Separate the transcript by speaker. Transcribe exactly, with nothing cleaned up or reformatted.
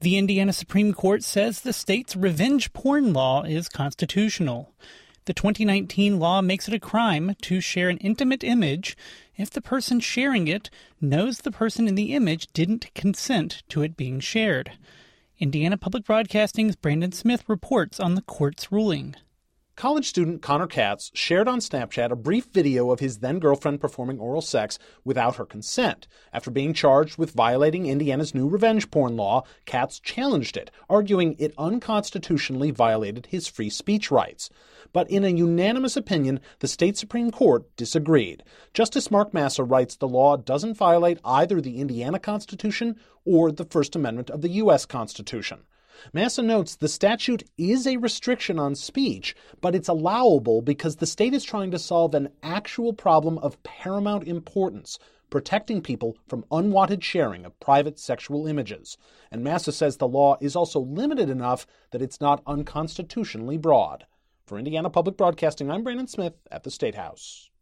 Speaker 1: The Indiana Supreme Court says the state's revenge porn law is constitutional. The twenty nineteen law makes it a crime to share an intimate image if the person sharing it knows the person in the image didn't consent to it being shared. Indiana Public Broadcasting's Brandon Smith reports on the court's ruling.
Speaker 2: College student Connor Katz shared on Snapchat a brief video of his then-girlfriend performing oral sex without her consent. After being charged with violating Indiana's new revenge porn law, Katz challenged it, arguing it unconstitutionally violated his free speech rights. But in a unanimous opinion, the state Supreme Court disagreed. Justice Mark Massa writes the law doesn't violate either the Indiana Constitution or the First Amendment of the U S Constitution. Massa notes the statute is a restriction on speech, but it's allowable because the state is trying to solve an actual problem of paramount importance, protecting people from unwanted sharing of private sexual images. And Massa says the law is also limited enough that it's not unconstitutionally broad. For Indiana Public Broadcasting, I'm Brandon Smith at the State House.